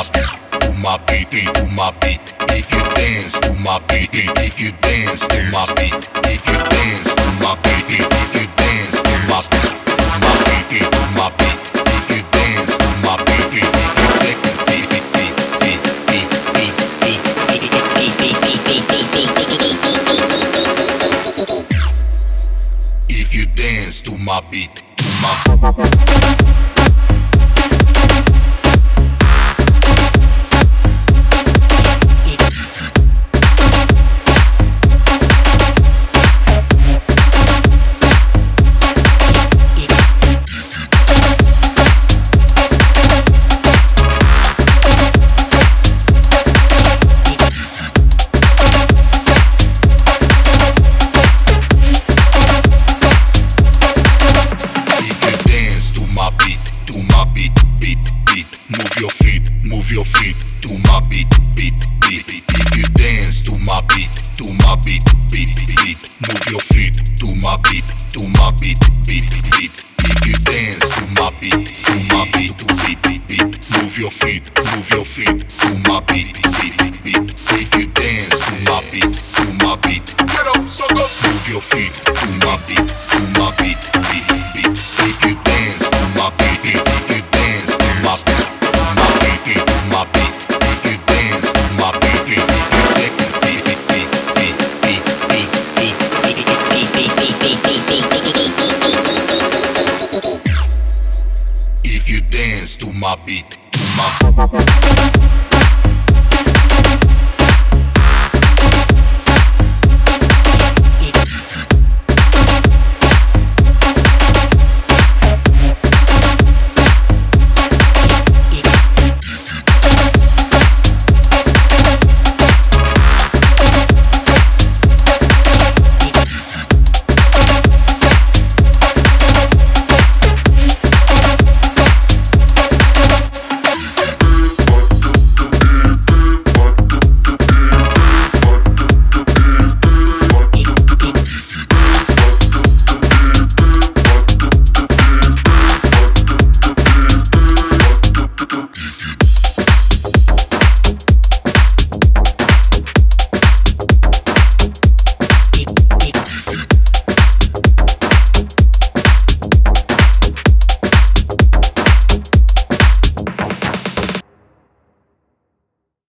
to my beat. If you dance to my beat, if you dance to my beat, if you dance to my beat, if you dance to my beat, to my beat, if you dance to my beat, if you dance if you dance to my beat, to my move your feet to my beat, beat, beat, beat. If you dance to my beat, to my beat, beat, beat. Move your feet to my beat, to my beat, beat, beat. If you dance to my beat, to my beat, to beat, beat, beat. Move your feet to my beat, beat, beat. If you dance to my beat, to my beat, get up, sucker. Move your feet to my beat, beat, beat. If you dance to my beat, if you dance to my beat. If you dance to my beat.